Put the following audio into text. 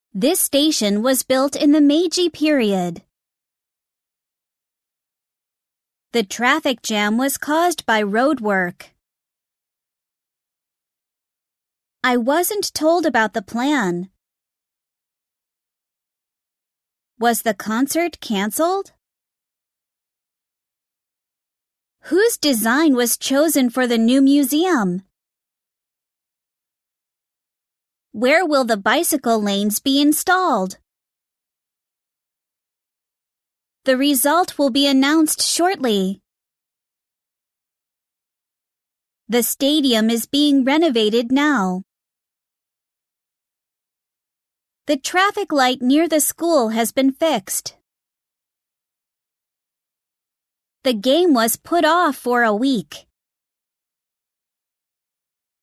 This station was built in the Meiji period. The traffic jam was caused by road work. I wasn't told about the plan. Was the concert canceled? Whose design was chosen for the new museum? Where will the bicycle lanes be installed? The result will be announced shortly. The stadium is being renovated now. The traffic light near the school has been fixed. The game was put off for a week.